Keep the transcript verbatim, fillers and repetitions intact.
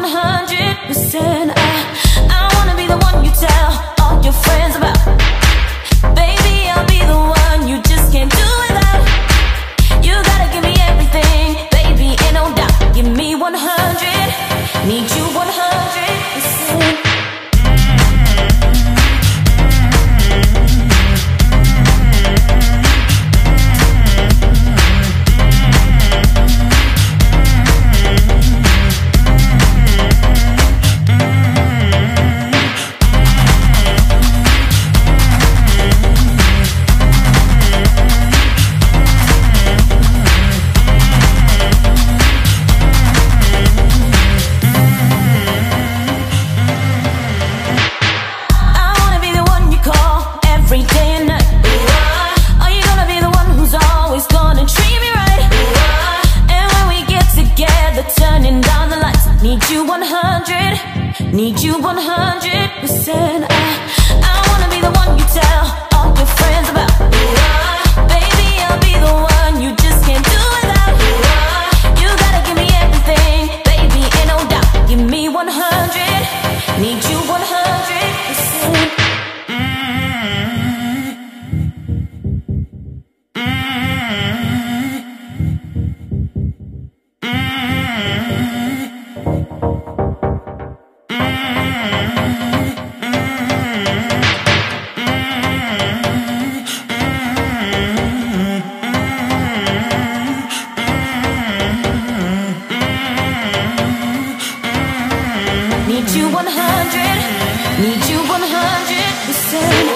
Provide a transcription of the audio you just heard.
one hundred percent. I, I wanna be the one you tell all your friends about. Baby, I'll be the one you just can't do without. You gotta give me everything, baby, ain't no doubt. Give me one hundred, need you one hundred percent. Need you one hundred percent. I, I wanna be the one you tell all your friends about. Baby, I'll be the one you just can't do without. You gotta give me everything, baby, ain't no doubt. Give me one hundred, need you one hundred percent. Need you one hundred, need you one hundred percent.